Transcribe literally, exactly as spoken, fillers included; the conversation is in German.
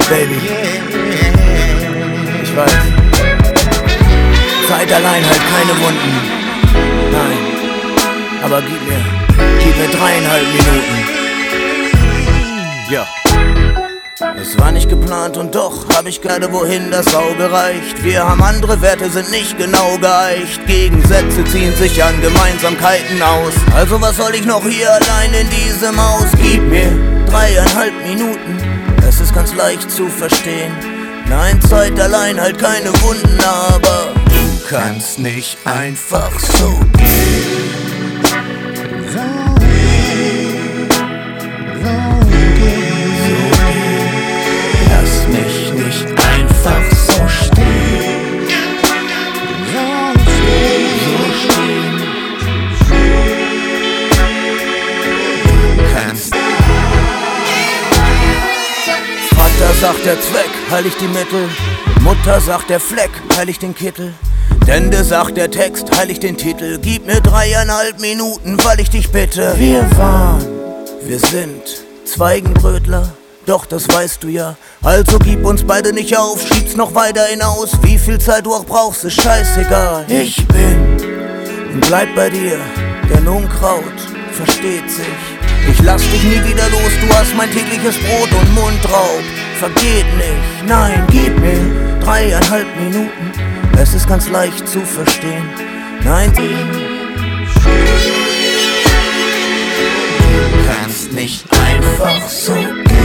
Baby. Ich weiß. Zeit allein halt keine Wunden. Nein. Aber gib mir, gib mir dreieinhalb Minuten. Ja. Es war nicht geplant und doch hab ich gerade wohin das Auge reicht. Wir haben andere Werte, sind nicht genau geeicht. Gegensätze ziehen sich an Gemeinsamkeiten aus. Also was soll ich noch hier allein in diesem Haus? Gib mir dreieinhalb Minuten, es ist ganz leicht zu verstehen. Nein, Zeit allein halt keine Wunden, aber du kannst nicht einfach so gehen. Vater sagt der Zweck, heil ich die Mittel. Mutter sagt der Fleck, heil ich den Kittel. Dende sagt der Text, heil ich den Titel. Gib mir dreieinhalb Minuten, weil ich dich bitte. Wir waren, wir sind Zweigenbrötler, doch das weißt du ja. Also gib uns beide nicht auf, schieb's noch weiter hinaus. Wie viel Zeit du auch brauchst, ist scheißegal. Ich bin und bleib bei dir, denn Unkraut versteht sich. Ich lass dich nie wieder los, du hast mein tägliches Brot und Mundraub vergeht nicht. Nein, gib mir dreieinhalb Minuten, es ist ganz leicht zu verstehen. Nein, du kannst nicht einfach so gehen.